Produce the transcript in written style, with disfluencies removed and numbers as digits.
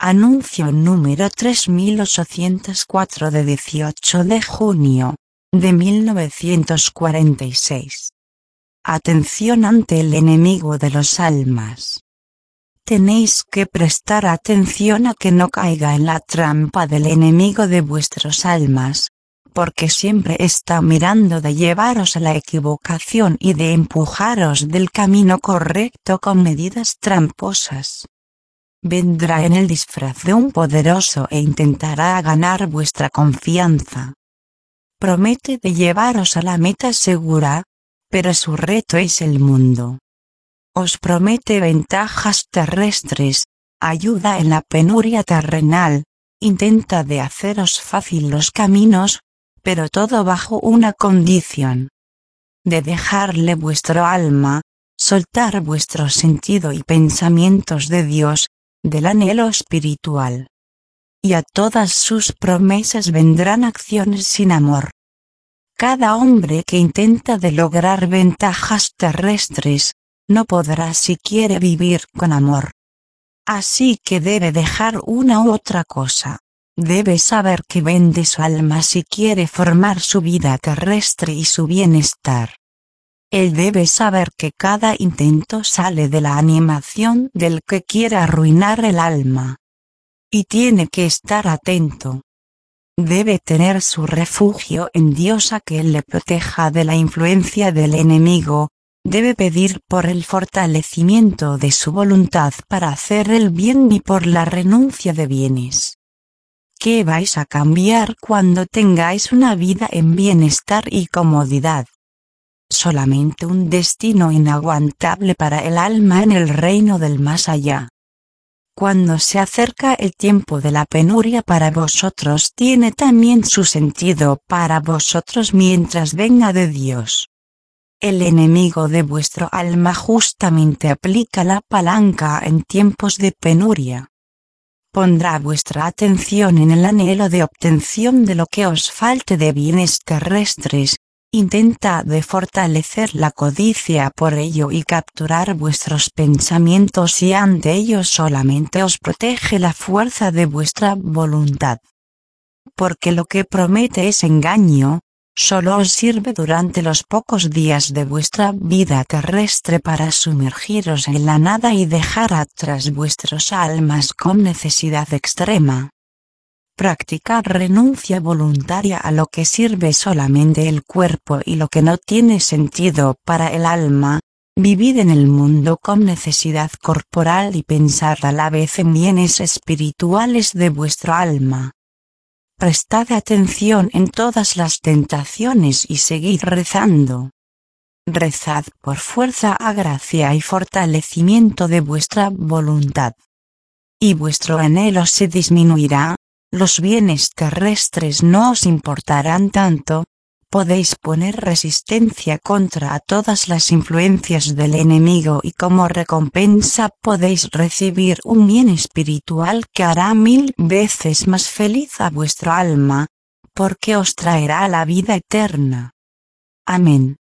Anuncio número 3804 de 18 de junio de 1946. Atención ante el enemigo de los almas. Tenéis que prestar atención a que no caiga en la trampa del enemigo de vuestros almas, porque siempre está mirando de llevaros a la equivocación y de empujaros del camino correcto con medidas tramposas. Vendrá en el disfraz de un poderoso e intentará ganar vuestra confianza. Promete de llevaros a la meta segura, pero su reto es el mundo. Os promete ventajas terrestres, ayuda en la penuria terrenal, intenta de haceros fácil los caminos, pero todo bajo una condición: de dejarle vuestro alma, soltar vuestro sentido y pensamientos de Dios, del anhelo espiritual. Y a todas sus promesas vendrán acciones sin amor. Cada hombre que intenta de lograr ventajas terrestres, no podrá si quiere vivir con amor. Así que debe dejar una u otra cosa. Debe saber que vende su alma si quiere formar su vida terrestre y su bienestar. Él debe saber que cada intento sale de la animación del que quiere arruinar el alma. Y tiene que estar atento. Debe tener su refugio en Dios a que Él le proteja de la influencia del enemigo. Debe pedir por el fortalecimiento de su voluntad para hacer el bien y por la renuncia de bienes. ¿Qué vais a cambiar cuando tengáis una vida en bienestar y comodidad? Solamente un destino inaguantable para el alma en el reino del más allá. Cuando se acerca el tiempo de la penuria para vosotros, tiene también su sentido para vosotros mientras venga de Dios. El enemigo de vuestro alma justamente aplica la palanca en tiempos de penuria. Pondrá vuestra atención en el anhelo de obtención de lo que os falte de bienes terrestres. Intenta de fortalecer la codicia por ello y capturar vuestros pensamientos, y ante ello solamente os protege la fuerza de vuestra voluntad. Porque lo que promete es engaño, solo os sirve durante los pocos días de vuestra vida terrestre para sumergiros en la nada y dejar atrás vuestros almas con necesidad extrema. Practicar renuncia voluntaria a lo que sirve solamente el cuerpo y lo que no tiene sentido para el alma. Vivid en el mundo con necesidad corporal y pensad a la vez en bienes espirituales de vuestro alma. Prestad atención en todas las tentaciones y seguid rezando. Rezad por fuerza a gracia y fortalecimiento de vuestra voluntad. Y vuestro anhelo se disminuirá. Los bienes terrestres no os importarán tanto, podéis poner resistencia contra todas las influencias del enemigo y como recompensa podéis recibir un bien espiritual que hará 1000 veces más feliz a vuestro alma, porque os traerá la vida eterna. Amén.